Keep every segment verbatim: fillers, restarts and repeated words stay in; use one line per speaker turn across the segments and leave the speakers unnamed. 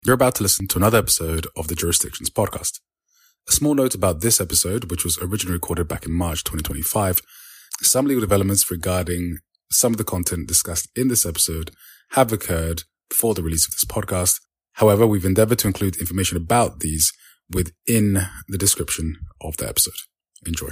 You're about to listen to another episode of the Jurisdictions podcast. A small note about this episode, which was originally recorded back in March twenty twenty-five. Some legal developments regarding some of the content discussed in this episode have occurred before the release of this podcast. However, we've endeavored to include information about these within the description of the episode. Enjoy.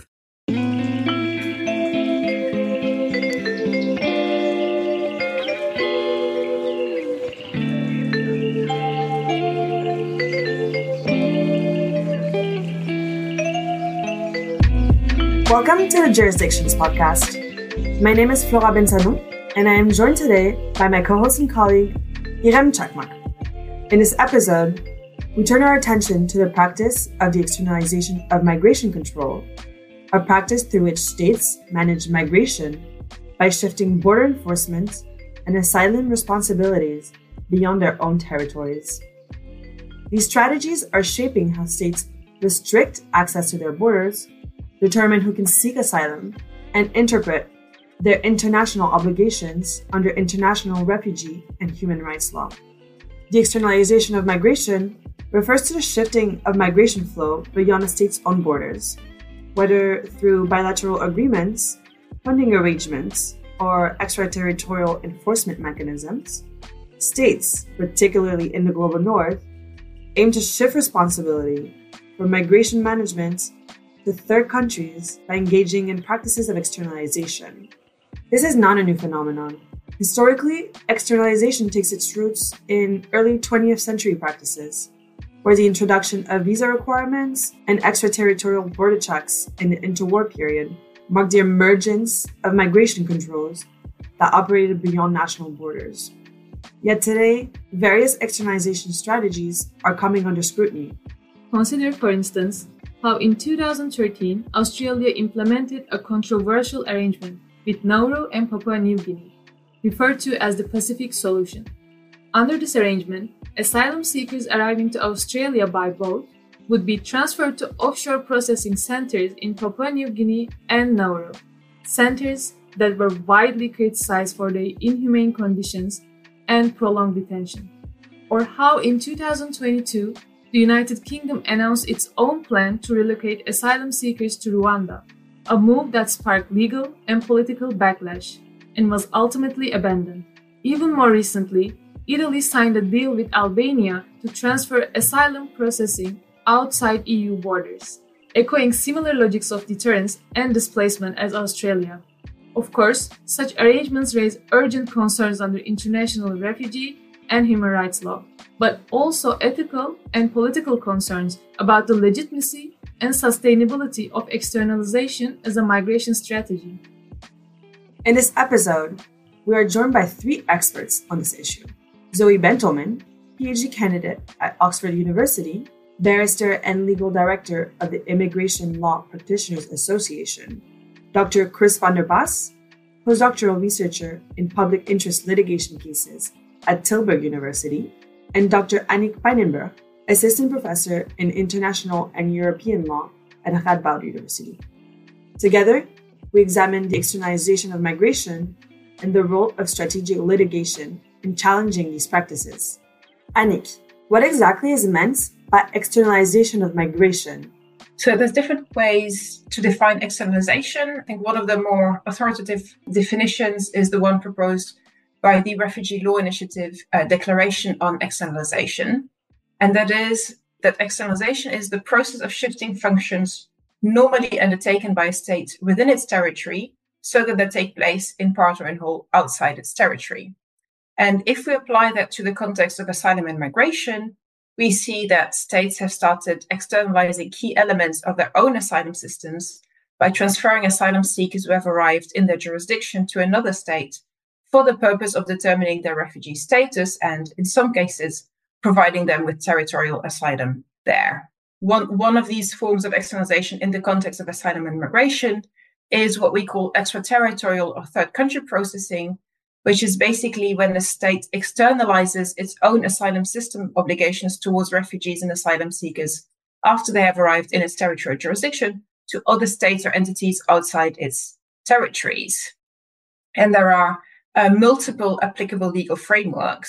Welcome to the Jurisdictions podcast. My name is Flora Bensano, and I am joined today by my co-host and colleague, Irem Çakmak. In this episode, we turn our attention to the practice of the externalization of migration control, a practice through which states manage migration by shifting border enforcement and asylum responsibilities beyond their own territories. These strategies are shaping how states restrict access to their borders, determine who can seek asylum, and interpret their international obligations under international refugee and human rights law. The externalization of migration refers to the shifting of migration flow beyond a state's own borders, whether through bilateral agreements, funding arrangements, or extraterritorial enforcement mechanisms. States, particularly in the global north, aim to shift responsibility for migration management to third countries by engaging in practices of externalization. This is not a new phenomenon. Historically, externalization takes its roots in early twentieth century practices, where the introduction of visa requirements and extraterritorial border checks in the interwar period marked the emergence of migration controls that operated beyond national borders. Yet today, various externalization strategies are coming under scrutiny.
Consider, for instance, how in two thousand thirteen, Australia implemented a controversial arrangement with Nauru and Papua New Guinea, referred to as the Pacific Solution. Under this arrangement, asylum seekers arriving to Australia by boat would be transferred to offshore processing centers in Papua New Guinea and Nauru, centers that were widely criticized for their inhumane conditions and prolonged detention. Or how in two thousand twenty-two, the United Kingdom announced its own plan to relocate asylum seekers to Rwanda, a move that sparked legal and political backlash and was ultimately abandoned. Even more recently, Italy signed a deal with Albania to transfer asylum processing outside E U borders, echoing similar logics of deterrence and displacement as Australia. Of course, such arrangements raise urgent concerns under international refugee and human rights law, but also ethical and political concerns about the legitimacy and sustainability of externalization as a migration strategy.
In this episode, we are joined by three experts on this issue. Zoe Bentelman, PhD candidate at Oxford University, barrister and legal director of the Immigration Law Practitioners Association. Doctor Chris van der Bas, postdoctoral researcher in public interest litigation cases at Tilburg University, and Doctor Annick Pijnenburg, assistant professor in international and European law at Radboud University. Together, we examine the externalization of migration and the role of strategic litigation in challenging these practices. Annick, what exactly is meant by externalization of migration?
So there's different ways to define externalization. I think one of the more authoritative definitions is the one proposed by the Refugee Law Initiative uh, Declaration on Externalization. And that is that externalization is the process of shifting functions normally undertaken by a state within its territory so that they take place in part or in whole outside its territory. And if we apply that to the context of asylum and migration, we see that states have started externalizing key elements of their own asylum systems by transferring asylum seekers who have arrived in their jurisdiction to another state for the purpose of determining their refugee status and, in some cases, providing them with territorial asylum there. One, one of these forms of externalization in the context of asylum and migration is what we call extraterritorial or third country processing, which is basically when the state externalizes its own asylum system obligations towards refugees and asylum seekers after they have arrived in its territorial jurisdiction to other states or entities outside its territories. And there are uh, multiple applicable legal frameworks.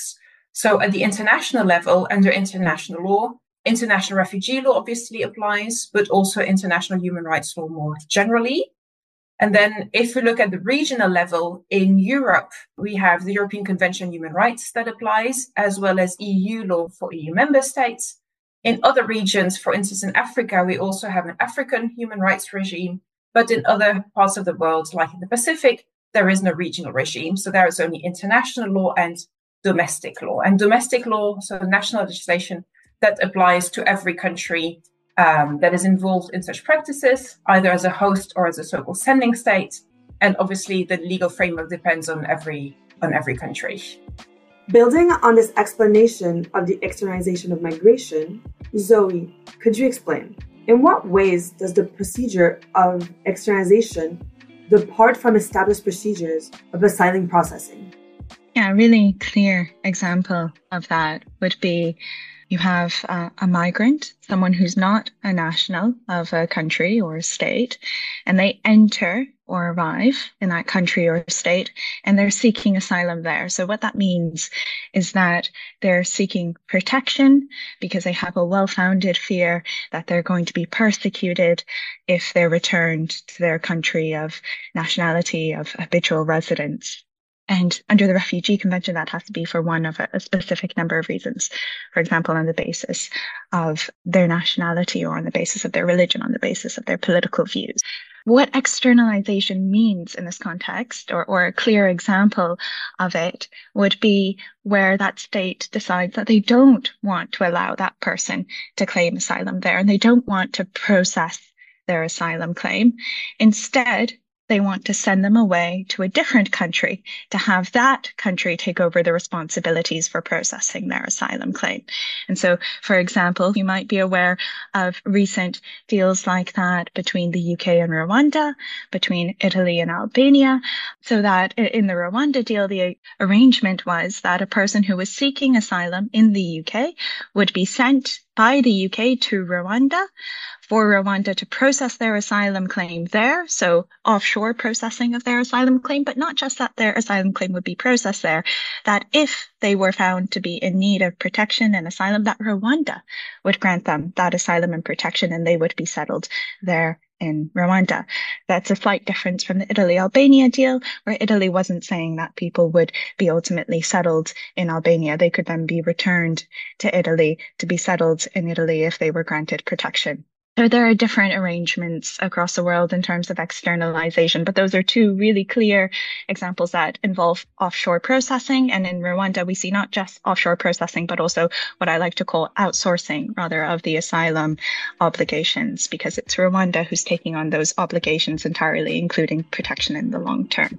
So at the international level, under international law, international refugee law obviously applies, but also international human rights law more generally. And then if we look at the regional level, in Europe, we have the European Convention on Human Rights that applies, as well as E U law for E U member states. In other regions, for instance, in Africa, we also have an African human rights regime. But in other parts of the world, like in the Pacific, there is no regional regime. So there is only international law and domestic law. And domestic law, so national legislation that applies to every country Um, that is involved in such practices, either as a host or as a so-called sending state. And obviously the legal framework depends on every on every country.
Building on this explanation of the externalization of migration, Zoe, could you explain, in what ways does the procedure of externalization depart from established procedures of asylum processing?
Yeah, a really clear example of that would be you have uh, a migrant, someone who's not a national of a country or a state, and they enter or arrive in that country or state, and they're seeking asylum there. So what that means is that they're seeking protection because they have a well-founded fear that they're going to be persecuted if they're returned to their country of nationality, of habitual residence. And under the Refugee Convention, that has to be for one of a, a specific number of reasons. For example, on the basis of their nationality or on the basis of their religion, on the basis of their political views. What externalization means in this context, or, or a clear example of it, would be where that state decides that they don't want to allow that person to claim asylum there, and they don't want to process their asylum claim. Instead, they want to send them away to a different country to have that country take over the responsibilities for processing their asylum claim. And so, for example, you might be aware of recent deals like that between the U K and Rwanda, between Italy and Albania, so that in the Rwanda deal, the arrangement was that a person who was seeking asylum in the U K would be sent by the U K to Rwanda for Rwanda to process their asylum claim there, so offshore processing of their asylum claim, but not just that their asylum claim would be processed there, that if they were found to be in need of protection and asylum, that Rwanda would grant them that asylum and protection, and they would be settled there in Rwanda. That's a slight difference from the Italy-Albania deal, where Italy wasn't saying that people would be ultimately settled in Albania. They could then be returned to Italy to be settled in Italy if they were granted protection. So there are different arrangements across the world in terms of externalization, but those are two really clear examples that involve offshore processing. And in Rwanda, we see not just offshore processing, but also what I like to call outsourcing, rather, of the asylum obligations, because it's Rwanda who's taking on those obligations entirely, including protection in the long term.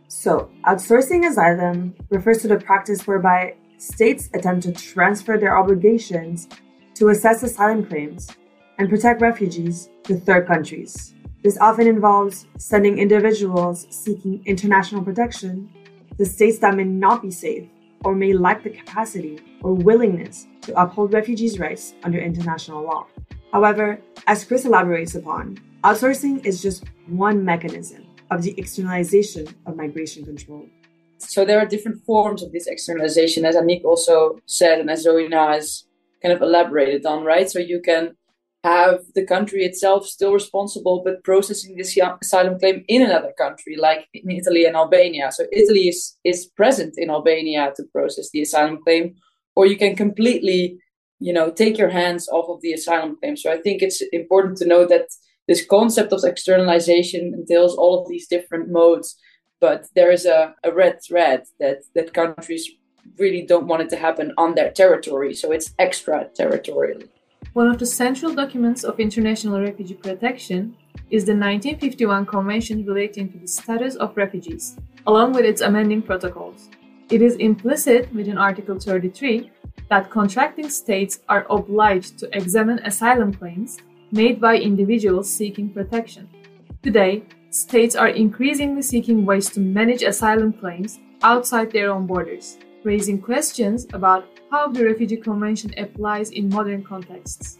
So outsourcing asylum refers to the practice whereby states attempt to transfer their obligations to assess asylum claims and protect refugees to third countries. This often involves sending individuals seeking international protection to states that may not be safe or may lack the capacity or willingness to uphold refugees' rights under international law. However, as Chris elaborates upon, outsourcing is just one mechanism of the externalization of migration control.
So there are different forms of this externalization, as Aniek also said, and as Zoe now has kind of elaborated on, right? So you can have the country itself still responsible, but processing this asylum claim in another country, like in Italy and Albania. So Italy is, is present in Albania to process the asylum claim, or you can completely, you know, take your hands off of the asylum claim. So I think it's important to know that this concept of externalization entails all of these different modes, but there is a, a red thread that, that countries really don't want it to happen on their territory. So it's extraterritorially.
One of the central documents of international refugee protection is the nineteen fifty-one Convention relating to the status of refugees, along with its amending protocols. It is implicit within Article thirty-three that contracting states are obliged to examine asylum claims made by individuals seeking protection. Today, states are increasingly seeking ways to manage asylum claims outside their own borders, raising questions about how the Refugee Convention applies in modern contexts.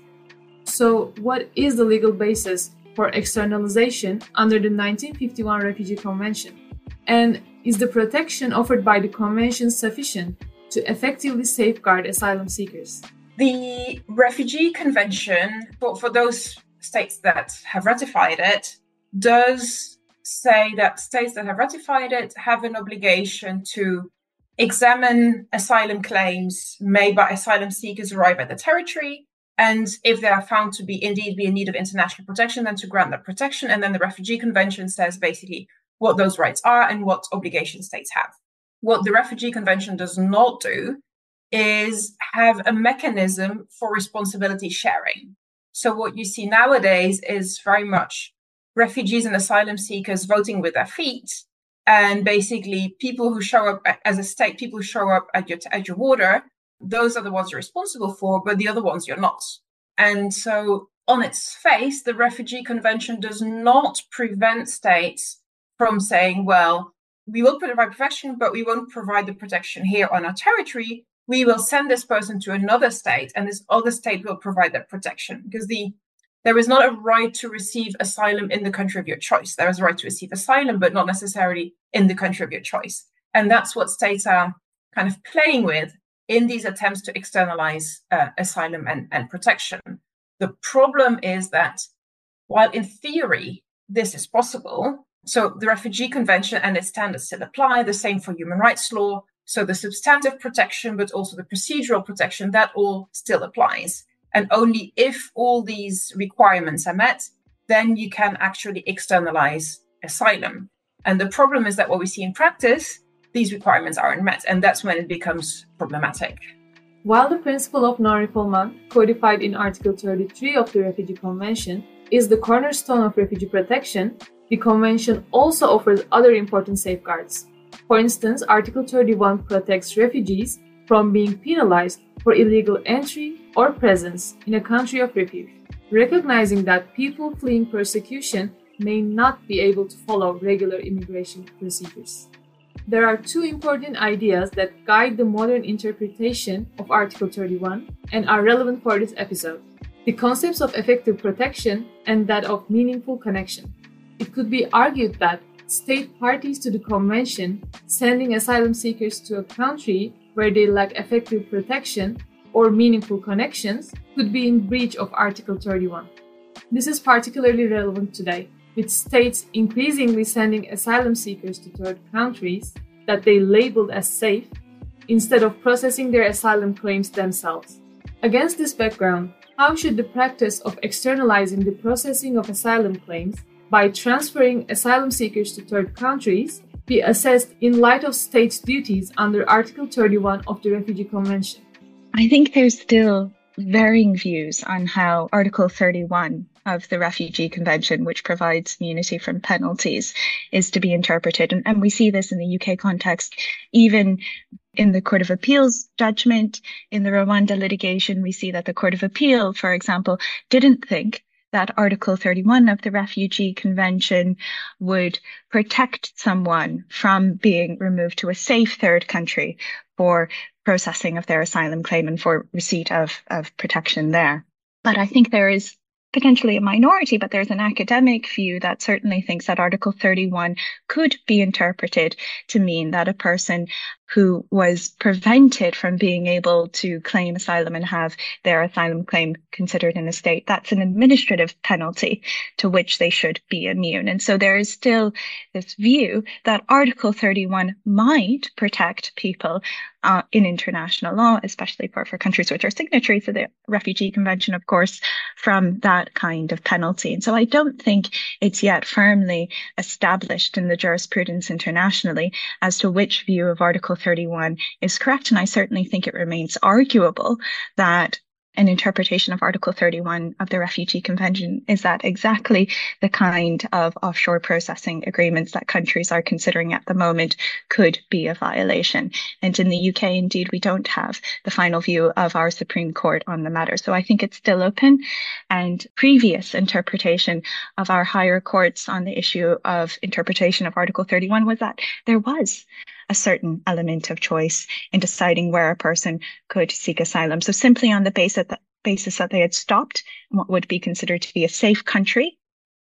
So, what is the legal basis for externalization under the nineteen fifty-one Refugee Convention? And is the protection offered by the Convention sufficient to effectively safeguard asylum seekers?
The Refugee Convention, for, for those states that have ratified it, does say that states that have ratified it have an obligation to examine asylum claims made by asylum seekers arrive at the territory, and if they are found to be indeed be in need of international protection, then to grant that protection. And then the Refugee Convention says basically what those rights are and what obligations states have. What the Refugee Convention does not do is have a mechanism for responsibility sharing. So what you see nowadays is very much refugees and asylum seekers voting with their feet, and basically people who show up as a state, people who show up at your at your border, those are the ones you're responsible for, but the other ones you're not. And so on its face, the Refugee Convention does not prevent states from saying, well, we will provide protection, but we won't provide the protection here on our territory. We will send this person to another state, and this other state will provide that protection. Because the there is not a right to receive asylum in the country of your choice. There is a right to receive asylum, but not necessarily in the country of your choice. And that's what states are kind of playing with in these attempts to externalize uh, asylum and, and protection. The problem is that while in theory this is possible, so the Refugee Convention and its standards still apply, the same for human rights law. So the substantive protection, but also the procedural protection, that all still applies. And only if all these requirements are met, then you can actually externalize asylum. And the problem is that what we see in practice, these requirements aren't met. And that's when it becomes problematic.
While the principle of non-refoulement, codified in Article thirty-three of the Refugee Convention, is the cornerstone of refugee protection, the Convention also offers other important safeguards. For instance, Article thirty-one protects refugees from being penalized for illegal entry or presence in a country of refuge, recognizing that people fleeing persecution may not be able to follow regular immigration procedures. There are two important ideas that guide the modern interpretation of Article thirty-one and are relevant for this episode: the concepts of effective protection and that of meaningful connection. It could be argued that state parties to the Convention sending asylum seekers to a country where they lack effective protection or meaningful connections could be in breach of Article thirty-one. This is particularly relevant today, with states increasingly sending asylum seekers to third countries that they labeled as safe instead of processing their asylum claims themselves. Against this background, how should the practice of externalizing the processing of asylum claims by transferring asylum seekers to third countries be assessed in light of states' duties under Article thirty-one of the Refugee Convention?
I think there's still varying views on how Article thirty-one of the Refugee Convention, which provides immunity from penalties, is to be interpreted. And, and we see this in the U K context, even in the Court of Appeal's judgment. In the Rwanda litigation, we see that the Court of Appeal, for example, didn't think that Article thirty-one of the Refugee Convention would protect someone from being removed to a safe third country for processing of their asylum claim and for receipt of, of protection there. But I think there is potentially a minority, but there's an academic view that certainly thinks that Article thirty-one could be interpreted to mean that a person who was prevented from being able to claim asylum and have their asylum claim considered in a state, that's an administrative penalty to which they should be immune. And so there is still this view that Article thirty-one might protect people uh, in international law, especially for, for countries which are signatories to the Refugee Convention, of course, from that kind of penalty. And so I don't think it's yet firmly established in the jurisprudence internationally as to which view of Article thirty-one is correct. And I certainly think it remains arguable that an interpretation of Article thirty-one of the Refugee Convention is that exactly the kind of offshore processing agreements that countries are considering at the moment could be a violation. And in the U K, indeed, we don't have the final view of our Supreme Court on the matter. So I think it's still open. And previous interpretation of our higher courts on the issue of interpretation of Article thirty-one was that there was a certain element of choice in deciding where a person could seek asylum. So simply on the basis that, basis that they had stopped in what would be considered to be a safe country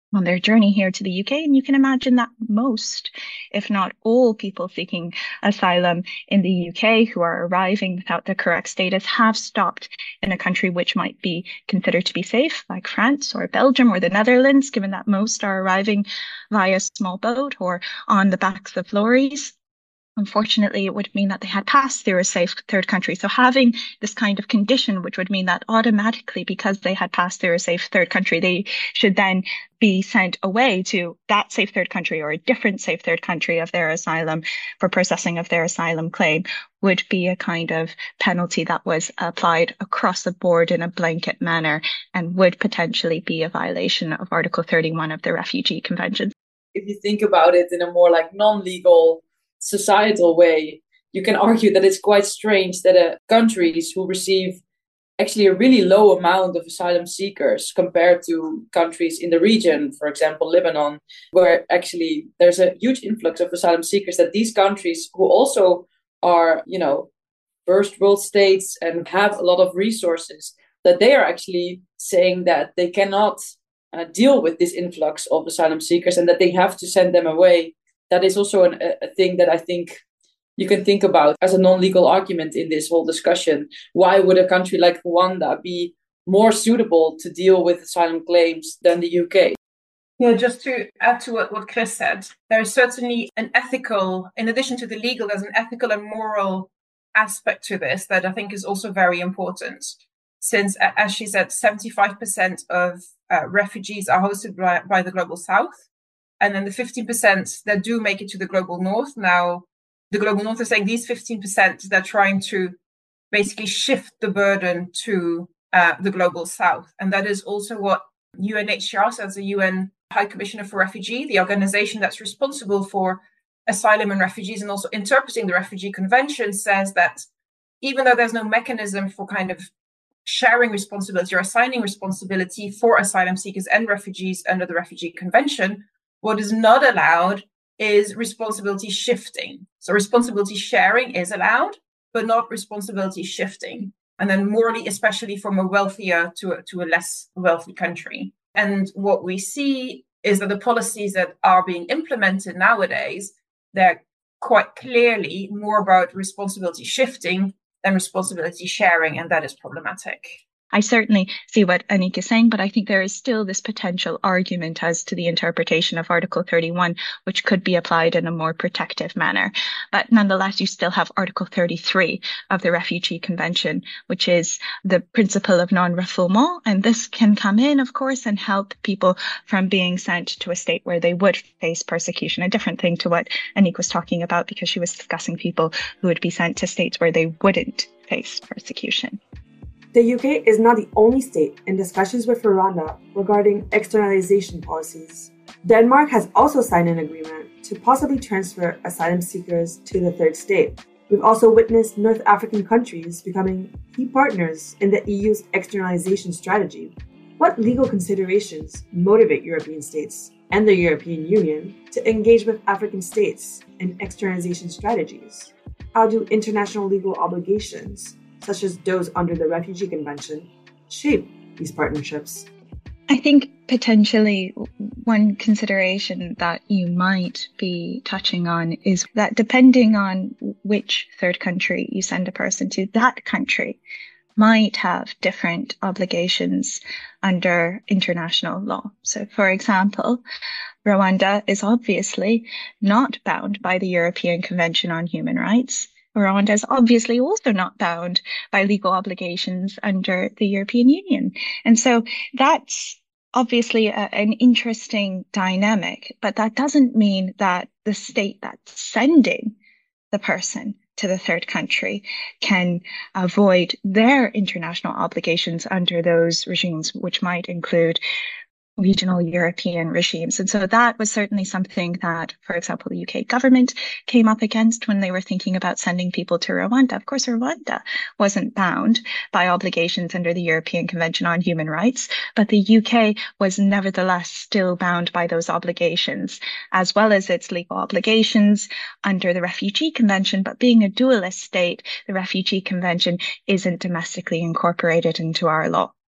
on their journey here to the U K. And you can imagine that most, if not all, people seeking asylum in the U K who are arriving without the correct status have stopped in a country which might be considered to be safe, like France or Belgium or the Netherlands, given that most are arriving via small boat or on the backs of lorries. Unfortunately, it would mean that they had passed through a safe third country. So having this kind of condition, which would mean that automatically, because they had passed through a safe third country, they should then be sent away to that safe third country or a different safe third country of their asylum for processing of their asylum claim, would be a kind of penalty that was applied across the board in a blanket manner and would potentially be a violation of Article thirty-one of the Refugee Convention.
If you think about it in a more like non-legal societal way, you can argue that it's quite strange that uh, countries who receive actually a really low amount of asylum seekers compared to countries in the region, for example, Lebanon, where actually there's a huge influx of asylum seekers, that these countries who also are, you know, first world states and have a lot of resources, that they are actually saying that they cannot uh, deal with this influx of asylum seekers and that they have to send them away. That is also an, a thing that I think you can think about as a non-legal argument in this whole discussion. Why would a country like Rwanda be more suitable to deal with asylum claims than the U K?
Yeah, just to add to what, what Chris said, there is certainly an ethical, in addition to the legal, there's an ethical and moral aspect to this that I think is also very important. Since, as she said, seventy-five percent of uh, refugees are hosted by, by the Global South. And then the fifteen percent that do make it to the Global North. Now, the Global North is saying these fifteen percent, they're trying to basically shift the burden to uh, the Global South. And that is also what U N H C R, so as the U N High Commissioner for Refugee, the organization that's responsible for asylum and refugees and also interpreting the Refugee Convention, says that even though there's no mechanism for kind of sharing responsibility or assigning responsibility for asylum seekers and refugees under the Refugee Convention, what is not allowed is responsibility shifting. So responsibility sharing is allowed, but not responsibility shifting. And then morally, especially from a wealthier to a, to a less wealthy country. And what we see is that the policies that are being implemented nowadays, they're quite clearly more about responsibility shifting than responsibility sharing, and that is problematic.
I certainly see what Aniek is saying, but I think there is still this potential argument as to the interpretation of Article thirty-one, which could be applied in a more protective manner. But nonetheless, you still have Article thirty-three of the Refugee Convention, which is the principle of non-refoulement. And this can come in, of course, and help people from being sent to a state where they would face persecution, a different thing to what Aniek was talking about, because she was discussing people who would be sent to states where they wouldn't face persecution.
The U K is not the only state in discussions with Rwanda regarding externalization policies. Denmark has also signed an agreement to possibly transfer asylum seekers to the third state. We've also witnessed North African countries becoming key partners in the E U's externalization strategy. What legal considerations motivate European states and the European Union to engage with African states in externalization strategies? How do international legal obligations, such as those under the Refugee Convention, shape these partnerships?
I think potentially one consideration that you might be touching on is that depending on which third country you send a person to, that country might have different obligations under international law. So, for example, Rwanda is obviously not bound by the European Convention on Human Rights. Rwanda is obviously also not bound by legal obligations under the European Union. And so that's obviously a, an interesting dynamic, but that doesn't mean that the state that's sending the person to the third country can avoid their international obligations under those regimes, which might include regional European regimes. And so that was certainly something that, for example, the U K government came up against when they were thinking about sending people to Rwanda. Of course, Rwanda wasn't bound by obligations under the European Convention on Human Rights, but the U K was nevertheless still bound by those obligations, as well as its legal obligations under the Refugee Convention. But being a dualist state, the Refugee Convention isn't domestically incorporated into our law.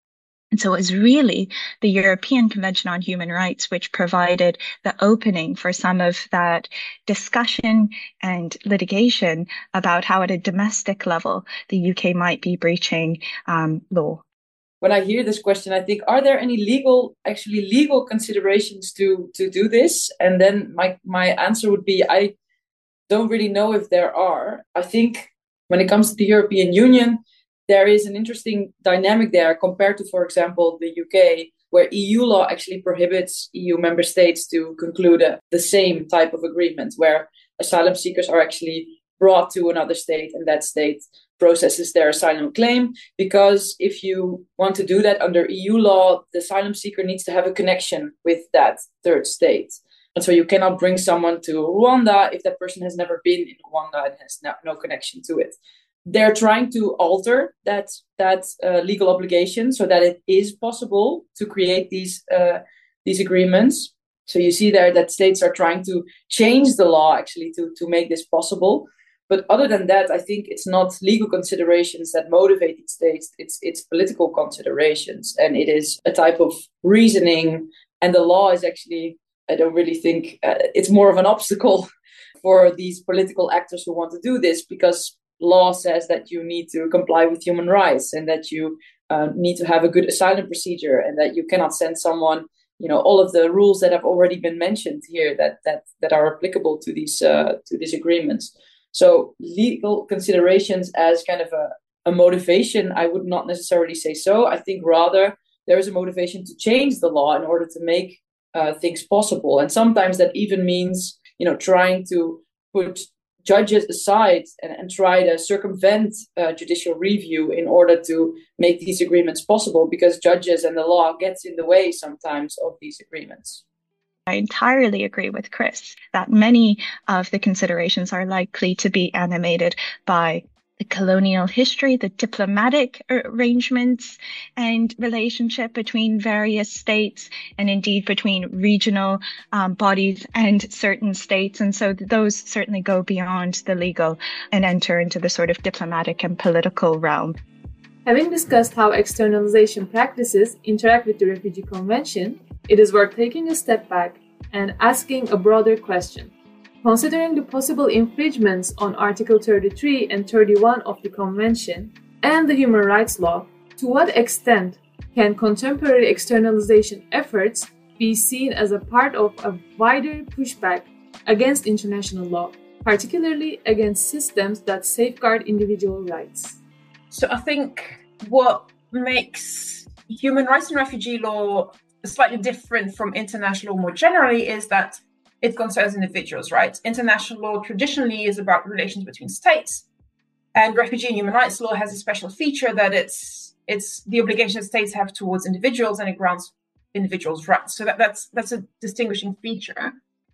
And so it was really the European Convention on Human Rights which provided the opening for some of that discussion and litigation about how at a domestic level the U K might be breaching um, law.
When I hear this question, I think, are there any legal, actually legal considerations to to do this? And then my my answer would be, I don't really know if there are. I think when it comes to the European Union, there is an interesting dynamic there compared to, for example, the U K, where E U law actually prohibits E U member states to conclude a, the same type of agreement, where asylum seekers are actually brought to another state and that state processes their asylum claim. Because if you want to do that under E U law, the asylum seeker needs to have a connection with that third state. And so you cannot bring someone to Rwanda if that person has never been in Rwanda and has no, no connection to it. They're trying to alter that that uh, legal obligation so that it is possible to create these uh, these agreements. So you see there that states are trying to change the law actually to, to make this possible. But other than that, I think it's not legal considerations that motivate these states. It's it's political considerations, and it is a type of reasoning. And the law is actually, I don't really think uh, it's more of an obstacle for these political actors who want to do this, because law says that you need to comply with human rights and that you uh, need to have a good asylum procedure and that you cannot send someone, you know, all of the rules that have already been mentioned here that that that are applicable to these uh, to these agreements. So legal considerations as kind of a, a motivation, I would not necessarily say so. I think rather there is a motivation to change the law in order to make uh, things possible. And sometimes that even means, you know, trying to put judges aside and, and try to circumvent uh, judicial review in order to make these agreements possible, because judges and the law gets in the way sometimes of these agreements.
I entirely agree with Chris that many of the considerations are likely to be animated by the colonial history, the diplomatic arrangements and relationship between various states, and indeed between regional um, bodies and certain states. And so those certainly go beyond the legal and enter into the sort of diplomatic and political realm.
Having discussed how externalization practices interact with the Refugee Convention, it is worth taking a step back and asking a broader question. Considering the possible infringements on Article thirty-three and thirty-one of the Convention and the human rights law, to what extent can contemporary externalization efforts be seen as a part of a wider pushback against international law, particularly against systems that safeguard individual rights?
So I think what makes human rights and refugee law slightly different from international law more generally is that it concerns individuals, right? International law traditionally is about relations between states, and refugee and human rights law has a special feature that it's it's the obligation that states have towards individuals, and it grants individuals' rights. So that, that's that's a distinguishing feature.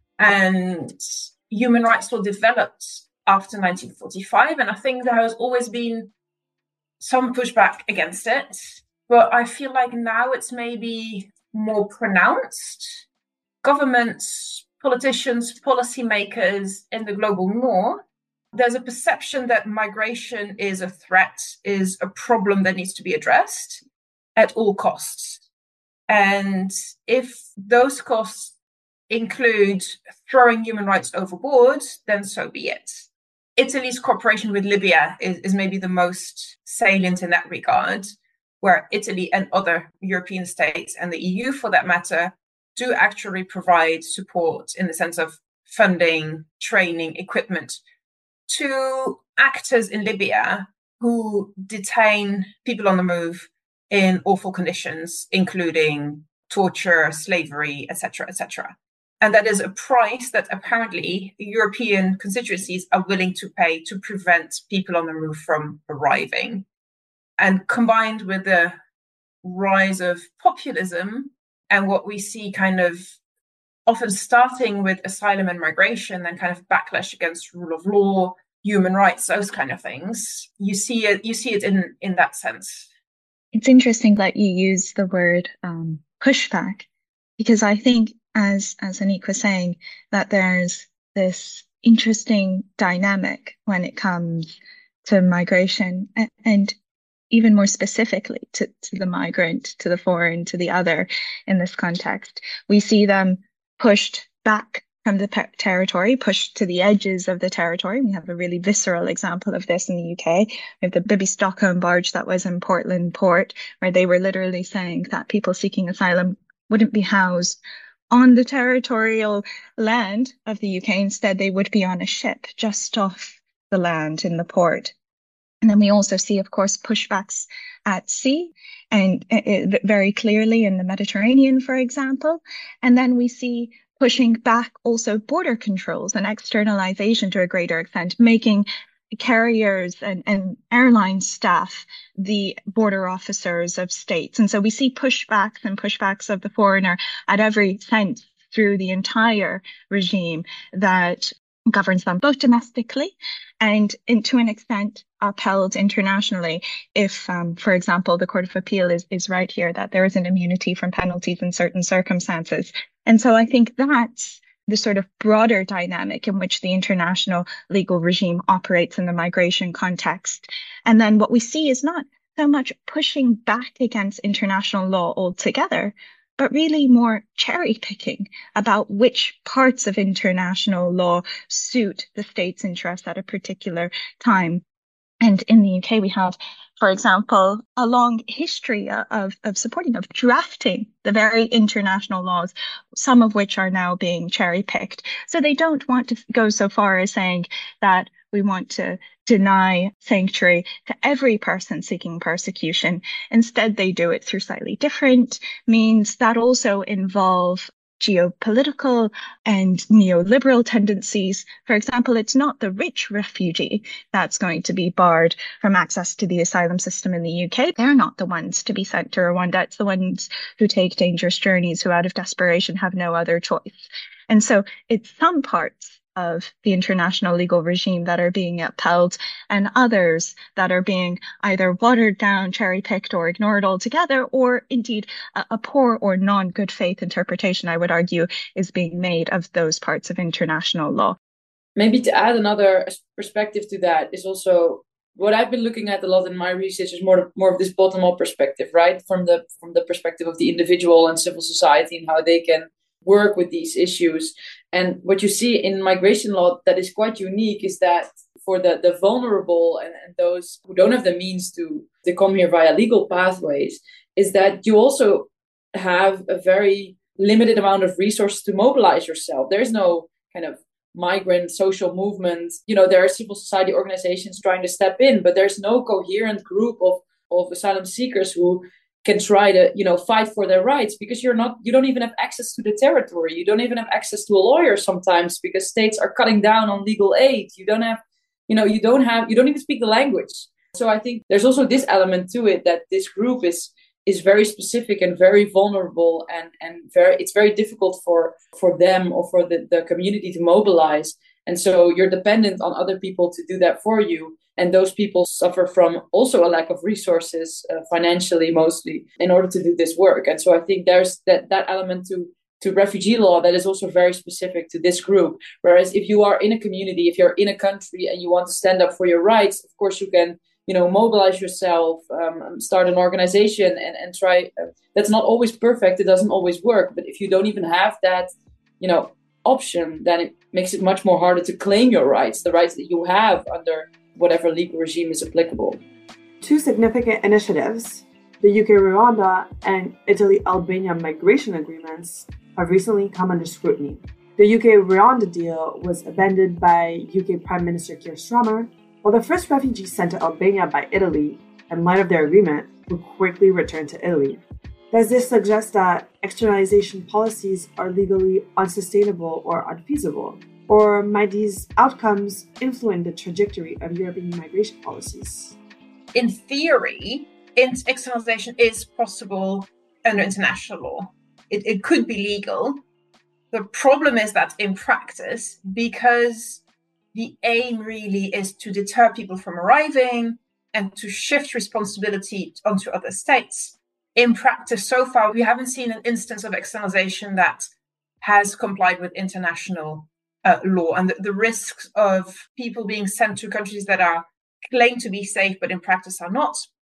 And human rights law developed after nineteen forty-five, and I think there has always been some pushback against it, but I feel like now it's maybe more pronounced. Governments, politicians, policymakers in the global north, there's a perception that migration is a threat, is a problem that needs to be addressed at all costs. And if those costs include throwing human rights overboard, then so be it. Italy's cooperation with Libya is, is maybe the most salient in that regard, where Italy and other European states, and the E U for that matter, do actually provide support in the sense of funding, training, equipment to actors in Libya who detain people on the move in awful conditions, including torture, slavery, et cetera, et cetera. And that is a price that apparently European constituencies are willing to pay to prevent people on the move from arriving. And combined with the rise of populism and what we see kind of often starting with asylum and migration and kind of backlash against rule of law, human rights, those kind of things, you see it, you see it in, in that sense.
It's interesting that you use the word um, pushback, because I think, as, as Anique was saying, that there's this interesting dynamic when it comes to migration. And, and even more specifically to, to the migrant, to the foreign, to the other in this context. We see them pushed back from the pe- territory, pushed to the edges of the territory. We have a really visceral example of this in the U K. We have the Bibi Stockholm barge that was in Portland Port, where they were literally saying that people seeking asylum wouldn't be housed on the territorial land of the U K. Instead, they would be on a ship just off the land in the port. And then we also see, of course, pushbacks at sea, and uh, very clearly in the Mediterranean, for example. And then we see pushing back also border controls and externalization to a greater extent, making carriers and, and airline staff the border officers of states. And so we see pushbacks and pushbacks of the foreigner at every sense through the entire regime that governs them, both domestically and, in, to an extent, upheld internationally. If, um, for example, the Court of Appeal is, is right here that there is an immunity from penalties in certain circumstances. And so I think that's the sort of broader dynamic in which the international legal regime operates in the migration context. And then what we see is not so much pushing back against international law altogether, but really more cherry picking about which parts of international law suit the state's interests at a particular time. And in the U K, we have, for example, a long history of, of supporting, of drafting the very international laws, some of which are now being cherry picked. So they don't want to go so far as saying that we want to deny sanctuary to every person seeking persecution. Instead, they do it through slightly different means that also involve geopolitical and neoliberal tendencies. For example, it's not the rich refugee that's going to be barred from access to the asylum system in the U K. They're not the ones to be sent to Rwanda. It's the ones who take dangerous journeys, who out of desperation have no other choice. And so it's some parts of the international legal regime that are being upheld and others that are being either watered down, cherry-picked or ignored altogether, or indeed a, a poor or non-good faith interpretation, I would argue, is being made of those parts of international law.
Maybe to add another perspective to that is also what I've been looking at a lot in my research is more, more of this bottom-up perspective, right? From the, from the perspective of the individual and civil society and how they can work with these issues. And what you see in migration law that is quite unique is that for the, the vulnerable and, and those who don't have the means to, to come here via legal pathways, is that you also have a very limited amount of resources to mobilize yourself. There's no kind of migrant social movement. You know, there are civil society organizations trying to step in, but there's no coherent group of, of asylum seekers who can try to, you know, fight for their rights, because you're not, you don't even have access to the territory. You don't even have access to a lawyer sometimes because states are cutting down on legal aid. You don't have, you know, you don't have, you don't even speak the language. So I think there's also this element to it that this group is, is very specific and very vulnerable, and, and very, it's very difficult for, for them or for the, the community to mobilize. And so you're dependent on other people to do that for you. And those people suffer from also a lack of resources, uh, financially mostly, in order to do this work. And so I think there's that, that element to, to refugee law that is also very specific to this group. Whereas if you are in a community, if you're in a country and you want to stand up for your rights, of course you can, you know, mobilize yourself, um, start an organization and, and try. Uh, that's not always perfect. It doesn't always work. But if you don't even have that, you know, option, then it makes it much more harder to claim your rights, the rights that you have under whatever legal regime is applicable.
Two significant initiatives, the U K-Rwanda and Italy-Albania migration agreements, have recently come under scrutiny. The U K-Rwanda deal was abandoned by U K Prime Minister Keir Starmer, while the first refugees sent to Albania by Italy, in light of their agreement, were quickly returned to Italy. Does this suggest that externalization policies are legally unsustainable or unfeasible? Or might these outcomes influence the trajectory of European migration policies?
In theory, externalization is possible under international law. It, it could be legal. The problem is that in practice, because the aim really is to deter people from arriving and to shift responsibility onto other states, in practice, so far, we haven't seen an instance of externalization that has complied with international Uh, law, and the, the risks of people being sent to countries that are claimed to be safe but in practice are not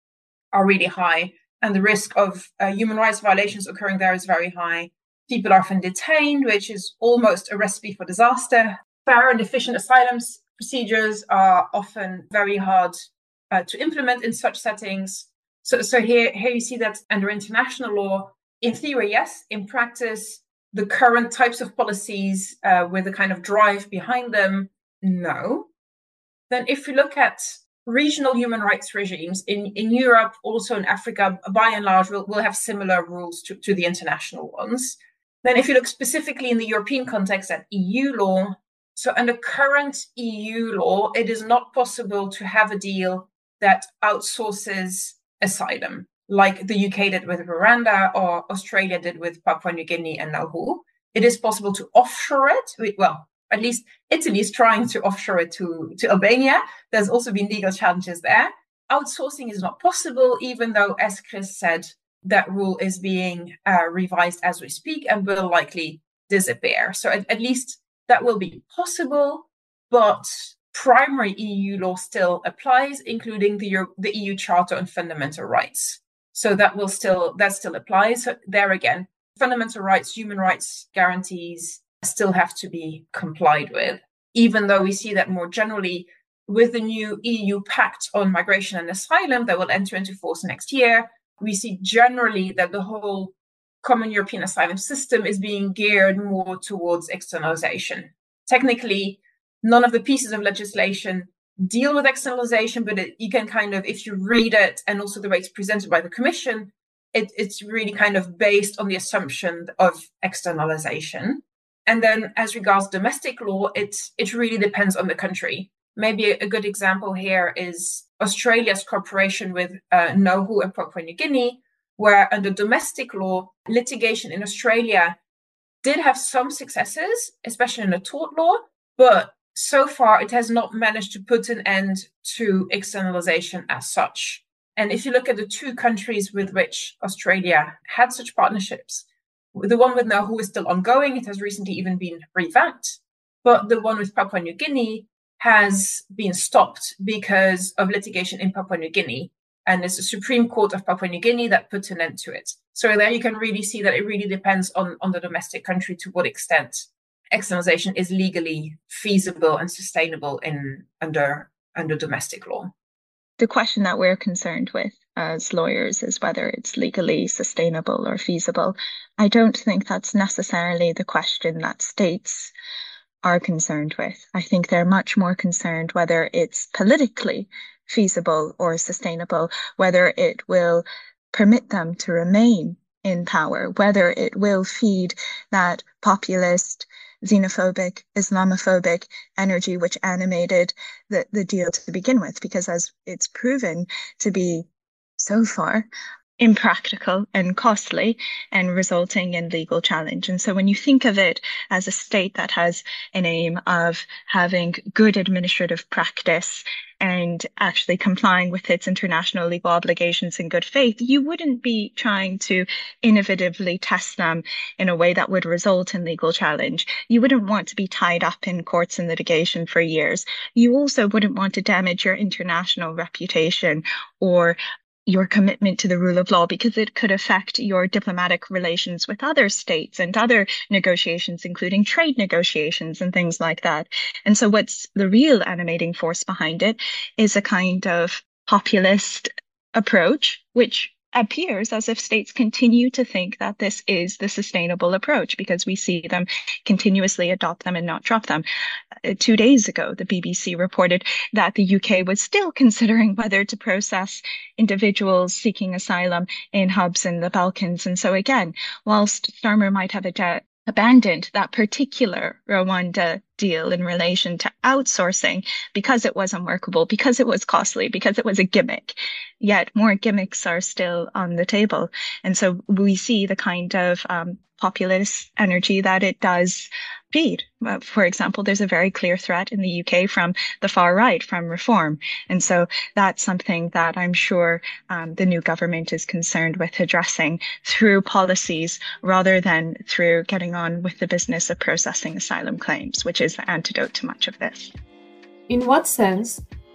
are really high, and the risk of uh, human rights violations occurring there is very high. People are often detained, which is almost a recipe for disaster. Fair and efficient asylum procedures are often very hard uh, to implement in such settings. So, so here, here you see that under international law, in theory, yes. In practice, the current types of policies uh, with a kind of drive behind them, no. Then if you look at regional human rights regimes in, in Europe, also in Africa, by and large, will will have similar rules to, to the international ones. Then if you look specifically in the European context at E U law, so under current E U law, it is not possible to have a deal that outsources asylum, like the U K did with Rwanda or Australia did with Papua New Guinea and Nauru. It is possible to offshore it. Well, at least Italy is trying to offshore it to, to Albania. There's also been legal challenges there. Outsourcing is not possible, even though, as Chris said, that rule is being uh, revised as we speak and will likely disappear. So at, at least that will be possible, but primary E U law still applies, including the, Euro- the E U Charter on Fundamental Rights. So that will still that still applies. So there again, fundamental rights, human rights guarantees still have to be complied with, even though we see that more generally with the new E U Pact on Migration and Asylum that will enter into force next year. We see generally that the whole common European asylum system is being geared more towards externalization. Technically, none of the pieces of legislation deal with externalization, but it, you can kind of, if you read it and also the way it's presented by the Commission, it, it's really kind of based on the assumption of externalization. And then as regards domestic law, it, it really depends on the country. Maybe a, a good example here is Australia's cooperation with uh, Nauru and Papua New Guinea, where under domestic law, litigation in Australia did have some successes, especially in the tort law, but so far it has not managed to put an end to externalization as such. And if you look at the two countries with which Australia had such partnerships, the one with Nauru is still ongoing. It has recently even been revamped. But the one with Papua New Guinea has been stopped because of litigation in Papua New Guinea. And it's the Supreme Court of Papua New Guinea that put an end to it. So there you can really see that it really depends on, on the domestic country to what extent externalization is legally feasible and sustainable in under under domestic law.
The question that we're concerned with as lawyers is whether it's legally sustainable or feasible. I don't think that's necessarily the question that states are concerned with. I think they're much more concerned whether it's politically feasible or sustainable, whether it will permit them to remain in power, whether it will feed that populist, xenophobic, Islamophobic energy which animated the, the deal to begin with, because as it's proven to be so far, impractical and costly and resulting in legal challenge. And so when you think of it as a state that has an aim of having good administrative practice and actually complying with its international legal obligations in good faith, you wouldn't be trying to innovatively test them in a way that would result in legal challenge. You wouldn't want to be tied up in courts and litigation for years. You also wouldn't want to damage your international reputation or your commitment to the rule of law, because it could affect your diplomatic relations with other states and other negotiations, including trade negotiations and things like that. And so what's the real animating force behind it is a kind of populist approach, which appears as if states continue to think that this is the sustainable approach, because we see them continuously adopt them and not drop them. Uh, two days ago, the B B C reported that the U K was still considering whether to process individuals seeking asylum in hubs in the Balkans. And so again, whilst Starmer might have a abandoned that particular Rwanda deal in relation to outsourcing because it was unworkable, because it was costly, because it was a gimmick, yet more gimmicks are still on the table. And so we see the kind of um, populist energy that it does feed. Uh, for example, there's a very clear threat in the U K from the far right, from reform. And so that's something that I'm sure um, the new government is concerned with addressing through policies rather than through getting on with the business of processing asylum claims, which is the antidote to much of this.
In what sense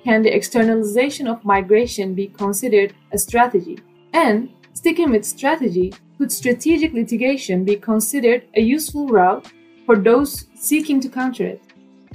can the externalization of migration be considered a strategy? And, sticking with strategy, could strategic litigation be considered a useful route for those seeking to counter it?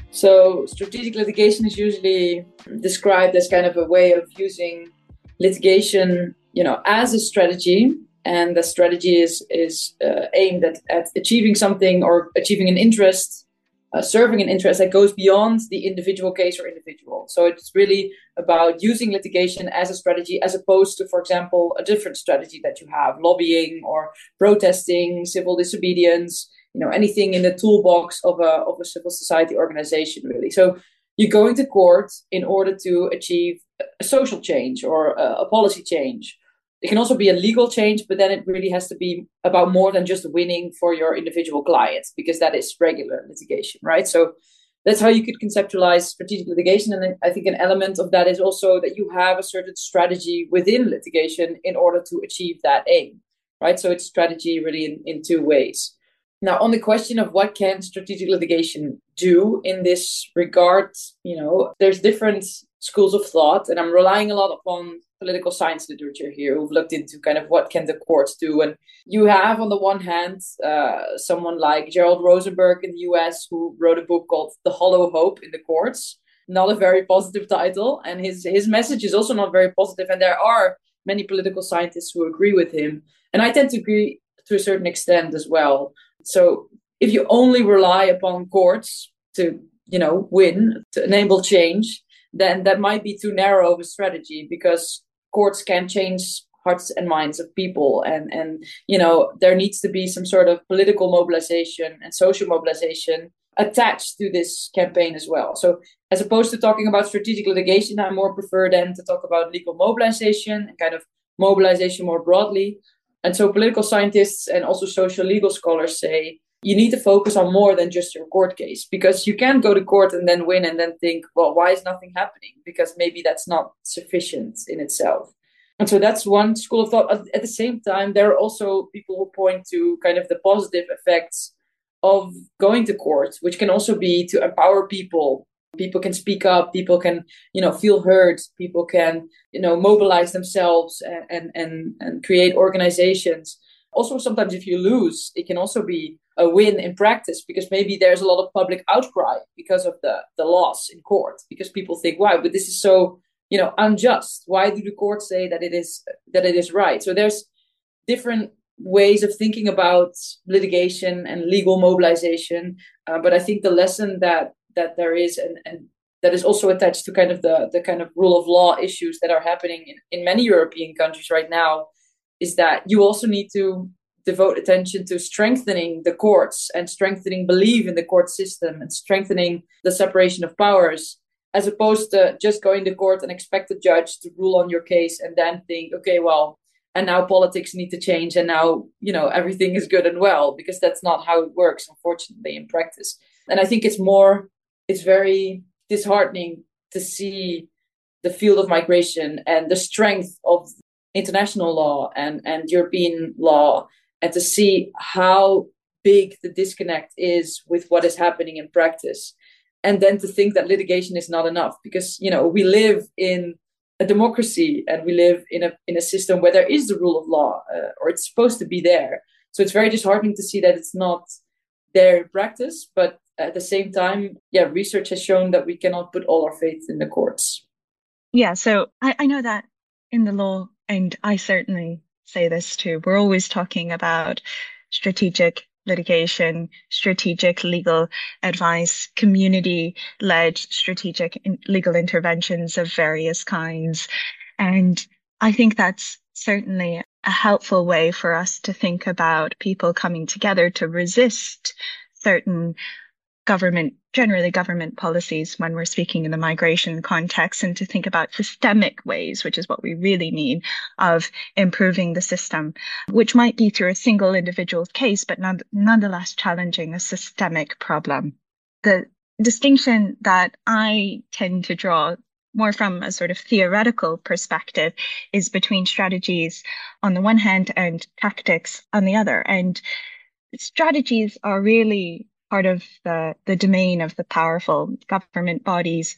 So, strategic litigation is usually described as kind of a way of using litigation, you know, as a strategy, and the strategy is is uh, aimed at, at achieving something or achieving an interest, uh, serving an interest that goes beyond the individual case or individual. So it's really about using litigation as a strategy, as opposed to, for example, a different strategy that you have, lobbying or protesting, civil disobedience, you know, anything in the toolbox of a of a civil society organization, really. So you're going to court in order to achieve a social change or a, a policy change. It can also be a legal change, but then it really has to be about more than just winning for your individual clients, because that is regular litigation, right? So that's how you could conceptualize strategic litigation. And I think an element of that is also that you have a certain strategy within litigation in order to achieve that aim, right? So it's strategy really in, in two ways. Now, on the question of what can strategic litigation do in this regard, you know, there's different schools of thought, and I'm relying a lot upon political science literature here who've looked into kind of what can the courts do. And you have, on the one hand, uh, someone like Gerald Rosenberg in the U S who wrote a book called The Hollow Hope in the Courts. Not a very positive title. And his, his message is also not very positive. And there are many political scientists who agree with him. And I tend to agree to a certain extent as well. So if you only rely upon courts to, you know, win, to enable change, then that might be too narrow of a strategy, because courts can change hearts and minds of people. And, and, you know, there needs to be some sort of political mobilization and social mobilization attached to this campaign as well. So as opposed to talking about strategic litigation, I more prefer then to talk about legal mobilization and kind of mobilization more broadly. And so political scientists and also social legal scholars say you need to focus on more than just your court case, because you can't go to court and then win and then think, well, why is nothing happening? Because maybe that's not sufficient in itself. And so that's one school of thought. At the same time, there are also people who point to kind of the positive effects of going to court, which can also be to empower people. People can speak up, people can, you know, feel heard, people can, you know, mobilize themselves and, and, and, and create organizations. Also, sometimes if you lose, it can also be a win in practice, because maybe there's a lot of public outcry because of the, the loss in court, because people think, wow, but this is so, you know, unjust. Why do the courts say that it is that it is right? So there's different ways of thinking about litigation and legal mobilization. Uh, but I think the lesson that that there is, and, and that is also attached to kind of the, the kind of rule of law issues that are happening in, in many European countries right now, is that you also need to devote attention to strengthening the courts and strengthening belief in the court system and strengthening the separation of powers, as opposed to just going to court and expect the judge to rule on your case and then think, okay, well, and now politics need to change and now, you know, everything is good and well, because that's not how it works, unfortunately, in practice. And I think it's more, it's very disheartening to see the field of migration and the strength of international law and, and European law, and to see how big the disconnect is with what is happening in practice. And then to think that litigation is not enough, because, you know, we live in a democracy and we live in a in a system where there is the rule of law, uh, or it's supposed to be there. So it's very disheartening to see that it's not there in practice. But at the same time, yeah, research has shown that we cannot put all our faith in the courts.
Yeah, so I, I know that in the law, and I certainly say this too, we're always talking about strategic litigation, strategic legal advice, community-led strategic in- legal interventions of various kinds. And I think that's certainly a helpful way for us to think about people coming together to resist certain government, generally government policies when we're speaking in the migration context, and to think about systemic ways, which is what we really mean, of improving the system, which might be through a single individual case, but none, nonetheless challenging a systemic problem. The distinction that I tend to draw more from a sort of theoretical perspective is between strategies on the one hand and tactics on the other. And strategies are really part of the, the domain of the powerful government bodies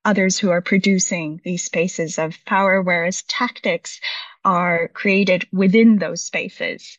others who are producing these spaces of power, whereas tactics are created within those spaces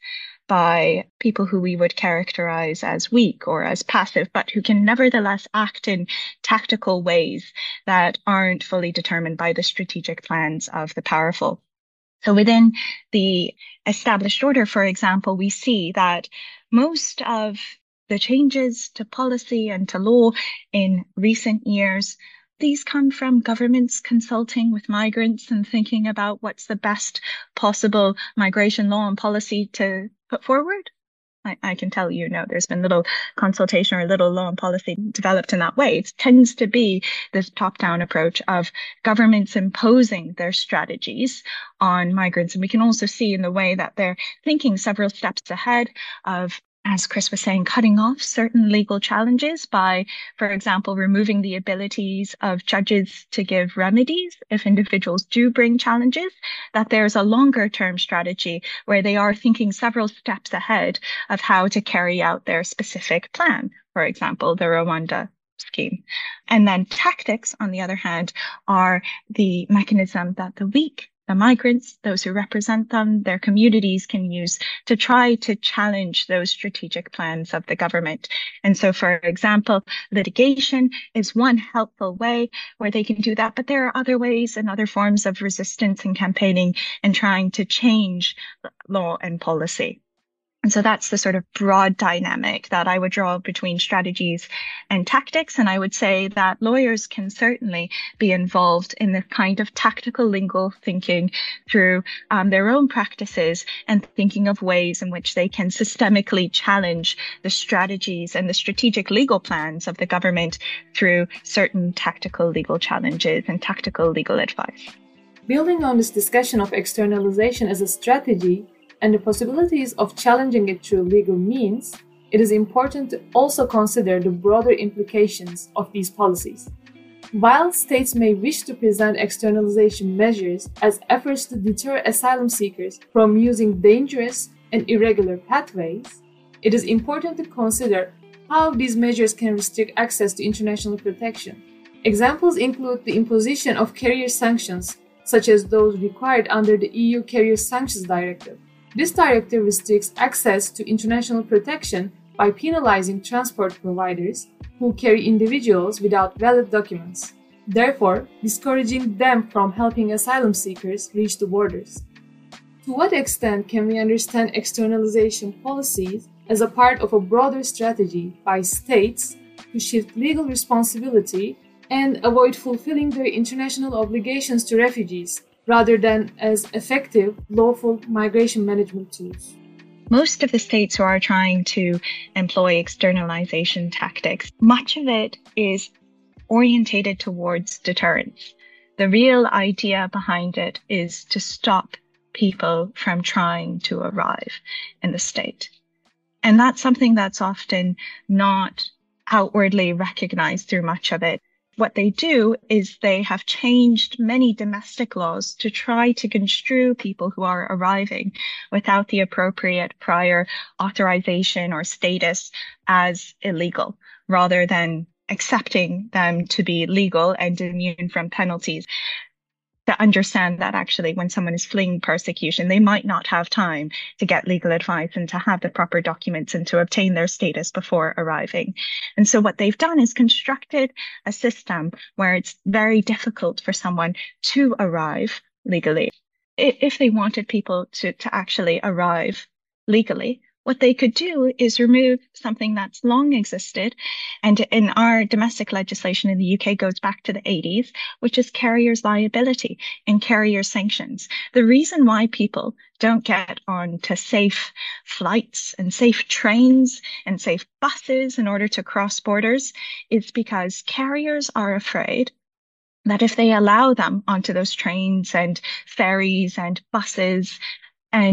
by people who we would characterize as weak or as passive, but who can nevertheless act in tactical ways that aren't fully determined by the strategic plans of the powerful. So within the established order, for example, we see that most of the changes to policy and to law in recent years, these come from governments consulting with migrants and thinking about what's the best possible migration law and policy to put forward. I, I can tell you, no, there's been little consultation or little law and policy developed in that way. It tends to be this top-down approach of governments imposing their strategies on migrants. And we can also see in the way that they're thinking several steps ahead of, as Chris was saying, cutting off certain legal challenges by, for example, removing the abilities of judges to give remedies if individuals do bring challenges, that there's a longer term strategy where they are thinking several steps ahead of how to carry out their specific plan, for example, the Rwanda scheme. And then tactics, on the other hand, are the mechanism that the weak, the migrants, those who represent them, their communities can use to try to challenge those strategic plans of the government. And so, for example, litigation is one helpful way where they can do that, but there are other ways and other forms of resistance and campaigning and trying to change law and policy. And so that's the sort of broad dynamic that I would draw between strategies and tactics. And I would say that lawyers can certainly be involved in this kind of tactical legal thinking through um, their own practices and thinking of ways in which they can systemically challenge the strategies and the strategic legal plans of the government through certain tactical legal challenges and tactical legal advice.
Building on this discussion of externalization as a strategy, and the possibilities of challenging it through legal means, it is important to also consider the broader implications of these policies. While states may wish to present externalization measures as efforts to deter asylum seekers from using dangerous and irregular pathways, it is important to consider how these measures can restrict access to international protection. Examples include the imposition of carrier sanctions, such as those required under the E U Carrier Sanctions Directive. This directive restricts access to international protection by penalizing transport providers who carry individuals without valid documents, therefore discouraging them from helping asylum seekers reach the borders. To what extent can we understand externalization policies as a part of a broader strategy by states to shift legal responsibility and avoid fulfilling their international obligations to refugees, rather than as effective, lawful migration management tools?
Most of the states who are trying to employ externalization tactics, much of it is orientated towards deterrence. The real idea behind it is to stop people from trying to arrive in the state. And that's something that's often not outwardly recognized through much of it. What they do is they have changed many domestic laws to try to construe people who are arriving without the appropriate prior authorization or status as illegal, rather than accepting them to be legal and immune from penalties. To understand that actually when someone is fleeing persecution, they might not have time to get legal advice and to have the proper documents and to obtain their status before arriving. And so what they've done is constructed a system where it's very difficult for someone to arrive legally. If they wanted people to, to actually arrive legally, what they could do is remove something that's long existed, and in our domestic legislation in the U K goes back to the eighties, which is carrier's liability and carrier sanctions. The reason why people don't get on to safe flights and safe trains and safe buses in order to cross borders is because carriers are afraid that if they allow them onto those trains and ferries and buses and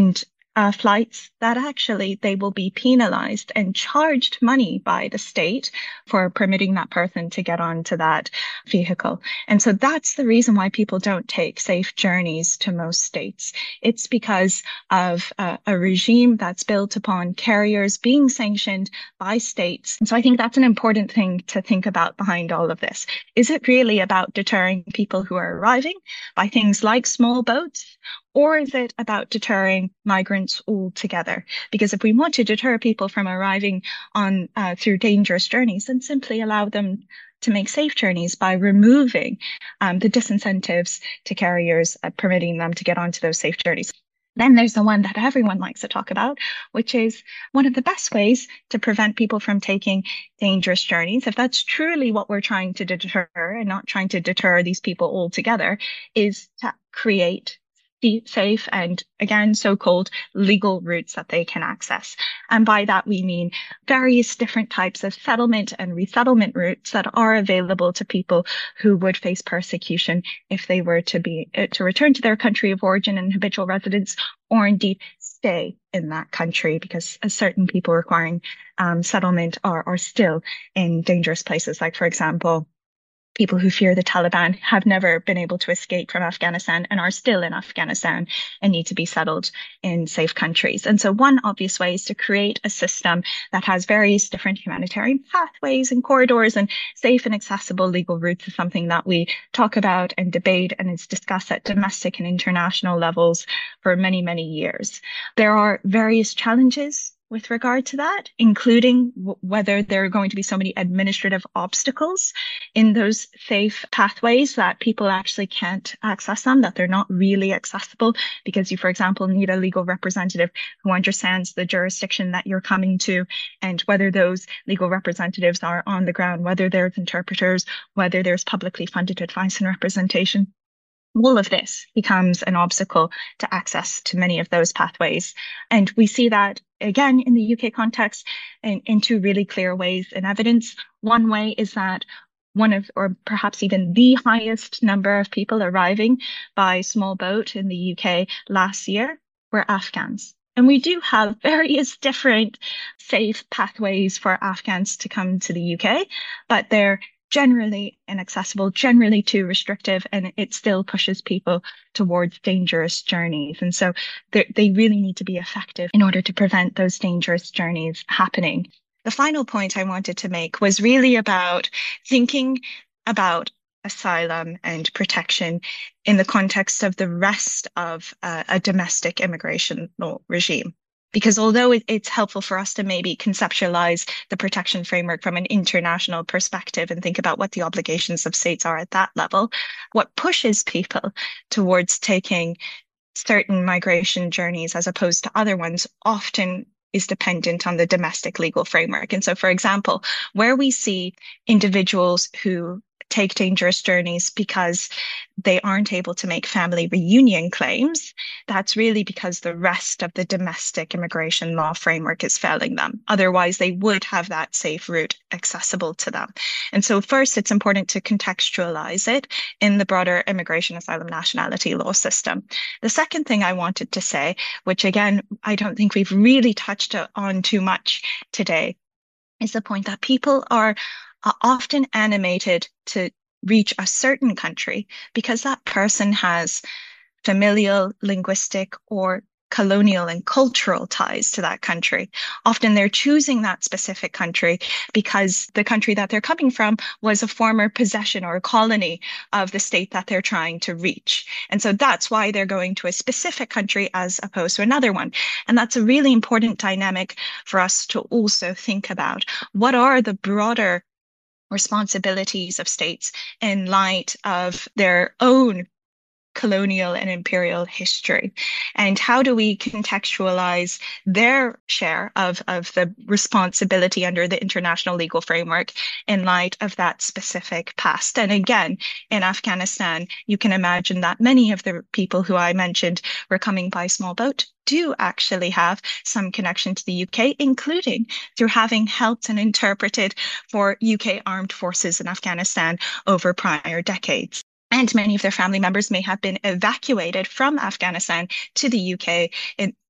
uh, flights, that actually they will be penalized and charged money by the state for permitting that person to get onto that vehicle. And so that's the reason why people don't take safe journeys to most states. It's because of uh, a regime that's built upon carriers being sanctioned by states. And so I think that's an important thing to think about behind all of this. Is it really about deterring people who are arriving by things like small boats? Or is it about deterring migrants altogether? Because if we want to deter people from arriving on uh, through dangerous journeys, then simply allow them to make safe journeys by removing um, the disincentives to carriers, uh, permitting them to get onto those safe journeys. Then there's the one that everyone likes to talk about, which is one of the best ways to prevent people from taking dangerous journeys. If that's truly what we're trying to deter and not trying to deter these people altogether, is to create safe and, again, so-called legal routes that they can access. And by that, we mean various different types of settlement and resettlement routes that are available to people who would face persecution if they were to be uh, to return to their country of origin and habitual residence, or indeed stay in that country, because uh, certain people requiring um, settlement are, are still in dangerous places. Like, for example, people who fear the Taliban have never been able to escape from Afghanistan and are still in Afghanistan and need to be settled in safe countries. And so one obvious way is to create a system that has various different humanitarian pathways and corridors, and safe and accessible legal routes is something that we talk about and debate and is discussed at domestic and international levels for many, many years. There are various challenges with regard to that, including w- whether there are going to be so many administrative obstacles in those safe pathways that people actually can't access them, that they're not really accessible because you, for example, need a legal representative who understands the jurisdiction that you're coming to, and whether those legal representatives are on the ground, whether there's interpreters, whether there's publicly funded advice and representation. All of this becomes an obstacle to access to many of those pathways. And we see that, again, in the U K context in, in two really clear ways in evidence. One way is that one of, or perhaps even the highest number of people arriving by small boat in the U K last year were Afghans. And we do have various different safe pathways for Afghans to come to the U K, but they're generally inaccessible, generally too restrictive, and it still pushes people towards dangerous journeys. And so they really need to be effective in order to prevent those dangerous journeys happening. The final point I wanted to make was really about thinking about asylum and protection in the context of the rest of uh, a domestic immigration law regime. Because although it, it's helpful for us to maybe conceptualize the protection framework from an international perspective and think about what the obligations of states are at that level, what pushes people towards taking certain migration journeys as opposed to other ones often is dependent on the domestic legal framework. And so, for example, where we see individuals who take dangerous journeys because they aren't able to make family reunion claims, that's really because the rest of the domestic immigration law framework is failing them. Otherwise, they would have that safe route accessible to them. And so first, it's important to contextualize it in the broader immigration, asylum, nationality law system. The second thing I wanted to say, which again, I don't think we've really touched on too much today, is the point that people are are often animated to reach a certain country because that person has familial, linguistic, or colonial and cultural ties to that country. Often they're choosing that specific country because the country that they're coming from was a former possession or a colony of the state that they're trying to reach. And so that's why they're going to a specific country as opposed to another one. And that's a really important dynamic for us to also think about. What are the broader responsibilities of states in light of their own colonial and imperial history? And how do we contextualize their share of, of the responsibility under the international legal framework in light of that specific past? And again, in Afghanistan, you can imagine that many of the people who I mentioned were coming by small boat do actually have some connection to the U K, including through having helped and interpreted for U K armed forces in Afghanistan over prior decades. And many of their family members may have been evacuated from Afghanistan to the U K in,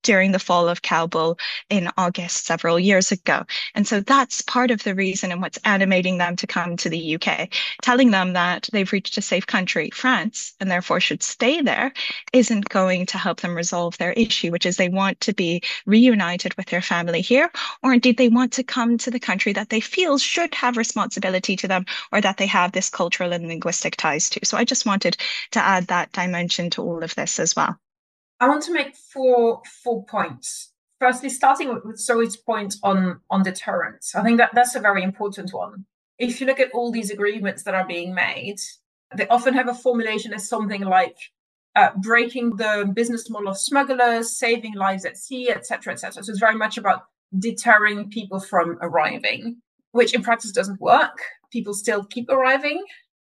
during the fall of Kabul in August several years ago. And so that's part of the reason and what's animating them to come to the U K, telling them that they've reached a safe country, France, and therefore should stay there, isn't going to help them resolve their issue, which is they want to be reunited with their family here, or indeed they want to come to the country that they feel should have responsibility to them, or that they have this cultural and linguistic ties to. So I just wanted to add that dimension to all of this as well.
I want to make four four points. Firstly, starting with, with Zoe's point on, on deterrence. I think that that's a very important one. If you look at all these agreements that are being made, they often have a formulation as something like uh, breaking the business model of smugglers, saving lives at sea, et cetera, et cetera. So it's very much about deterring people from arriving, which in practice doesn't work. People still keep arriving.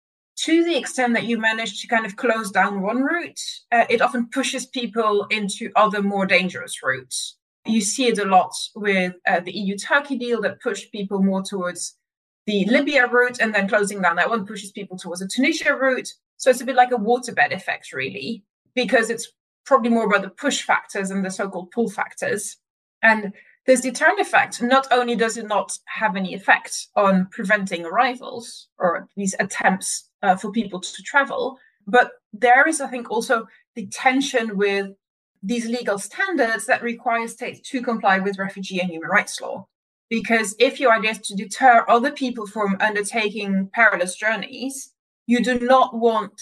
To the extent that you manage to kind of close down one route, uh, it often pushes people into other more dangerous routes. You see it a lot with uh, the E U-Turkey deal that pushed people more towards the Libya route, and then closing down that one pushes people towards the Tunisia route. So it's a bit like a waterbed effect, really, because it's probably more about the push factors and the so-called pull factors. And this deterrent effect, not only does it not have any effect on preventing arrivals or these attempts uh, for people to travel, but there is, I think, also the tension with these legal standards that require states to comply with refugee and human rights law. Because if your idea is to deter other people from undertaking perilous journeys, you do not want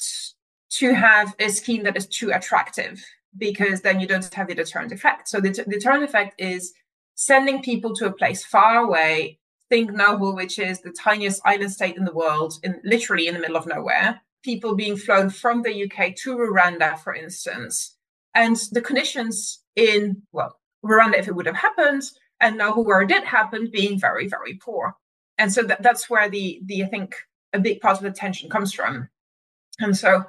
to have a scheme that is too attractive, because then you don't have the deterrent effect. So the t- deterrent effect is sending people to a place far away. Think Nauru, which is the tiniest island state in the world, in literally in the middle of nowhere. People being flown from the U K to Rwanda, for instance. And the conditions in, well, Rwanda, if it would have happened, and Nauru, where it did happen, being very, very poor. And so that, that's where the, the, I think, a big part of the tension comes from. And so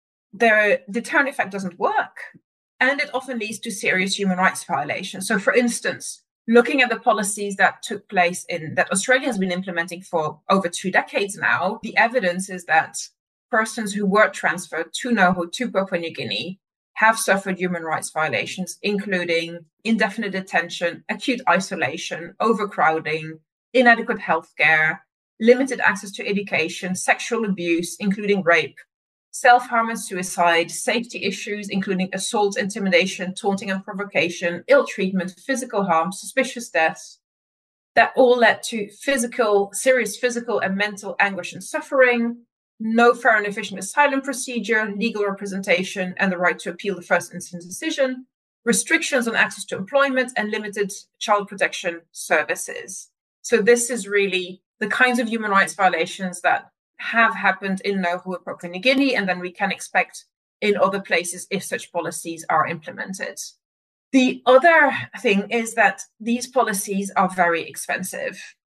the deterrent effect doesn't work. And it often leads to serious human rights violations. So, for instance, looking at the policies that took place in that Australia has been implementing for over two decades now, the evidence is that persons who were transferred to Nauru, to Papua New Guinea, have suffered human rights violations, including indefinite detention, acute isolation, overcrowding, inadequate healthcare, limited access to education, sexual abuse, including rape, self-harm and suicide, safety issues, including assault, intimidation, taunting and provocation, ill treatment, physical harm, suspicious deaths, that all led to physical, serious physical and mental anguish and suffering, no fair and efficient asylum procedure, legal representation, and the right to appeal the first instance decision, restrictions on access to employment, and limited child protection services. So this is really the kinds of human rights violations that have happened in Nauru, Papua New Guinea, and then we can expect in other places if such policies are implemented. The other thing is that these policies are very expensive.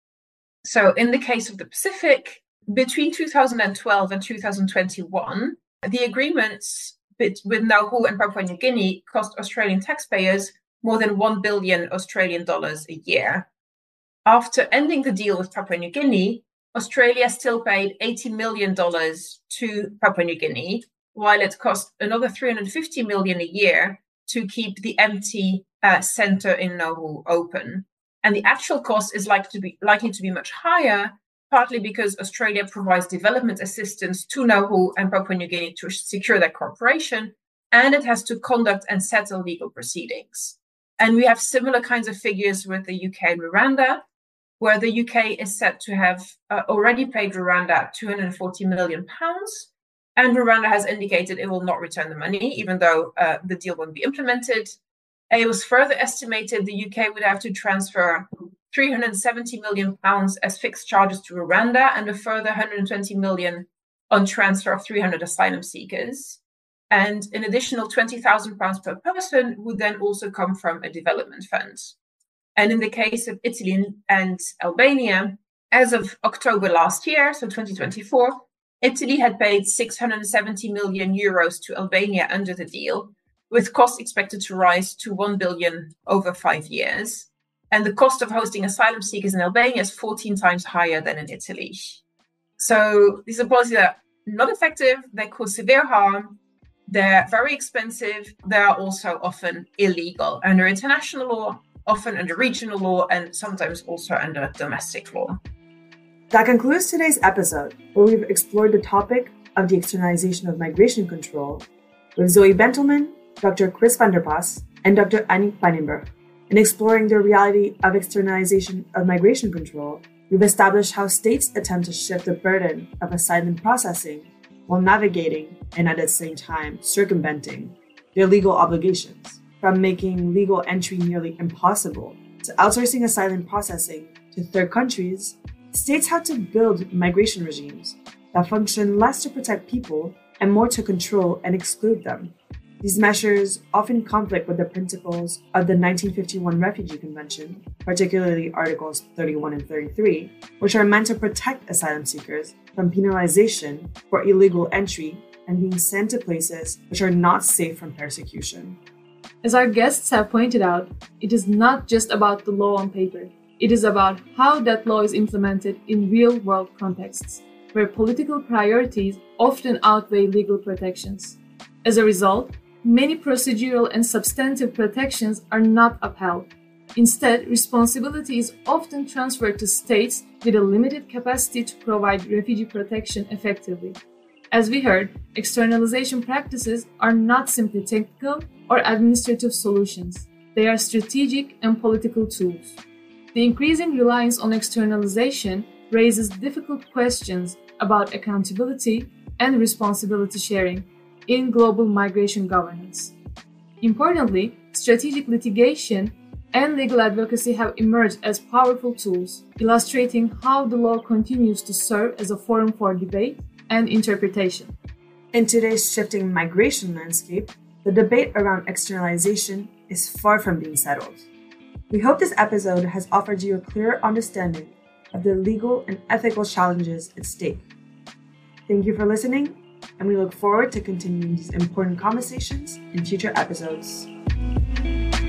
So in the case of the Pacific, between two thousand twelve and two thousand twenty-one, the agreements with Nauru and Papua New Guinea cost Australian taxpayers more than one billion Australian dollars a year. After ending the deal with Papua New Guinea, Australia still paid eighty million dollars to Papua New Guinea, while it cost another three hundred fifty million dollars a year to keep the empty uh, center in Nauru open. And the actual cost is likely to be likely to be much higher, partly because Australia provides development assistance to Nauru and Papua New Guinea to secure their cooperation, and it has to conduct and settle legal proceedings. And we have similar kinds of figures with the U K and Rwanda, where the U K is said to have uh, already paid Rwanda two hundred forty million pounds, and Rwanda has indicated it will not return the money, even though uh, the deal won't be implemented. It was further estimated the U K would have to transfer three hundred seventy million pounds as fixed charges to Rwanda, and a further one hundred twenty million on transfer of three hundred asylum seekers. And an additional twenty thousand pounds per person would then also come from a development fund. And in the case of Italy and Albania, as of October last year, so twenty twenty-four, Italy had paid six hundred seventy million euros to Albania under the deal, with costs expected to rise to one billion over five years. And the cost of hosting asylum seekers in Albania is fourteen times higher than in Italy. So these are policies that are not effective, they cause severe harm, They're very expensive. They're also often illegal under international law, often under regional law, and sometimes also under domestic law.
That concludes today's episode, where we've explored the topic of the externalization of migration control with Zoe Bentelman, Doctor Chris van der Pas, and Doctor Aniek Pijnenburg. In exploring the reality of externalization of migration control, we've established how states attempt to shift the burden of asylum processing while navigating and at the same time circumventing their legal obligations, from making legal entry nearly impossible to outsourcing asylum processing to third countries. States had to build migration regimes that function less to protect people and more to control and exclude them. These measures often conflict with the principles of the nineteen fifty-one Refugee Convention, particularly Articles thirty-one and thirty-three, which are meant to protect asylum seekers from penalization for illegal entry and being sent to places which are not safe from persecution.
As our guests have pointed out, it is not just about the law on paper. It is about how that law is implemented in real-world contexts, where political priorities often outweigh legal protections. As a result, many procedural and substantive protections are not upheld. Instead, responsibility is often transferred to states with a limited capacity to provide refugee protection effectively. As we heard, externalization practices are not simply technical or administrative solutions. They are strategic and political tools. The increasing reliance on externalization raises difficult questions about accountability and responsibility sharing in global migration governance. Importantly, strategic litigation and legal advocacy have emerged as powerful tools, illustrating how the law continues to serve as a forum for debate and interpretation.
In today's shifting migration landscape, the debate around externalization is far from being settled. We hope this episode has offered you a clearer understanding of the legal and ethical challenges at stake. Thank you for listening, and we look forward to continuing these important conversations in future episodes.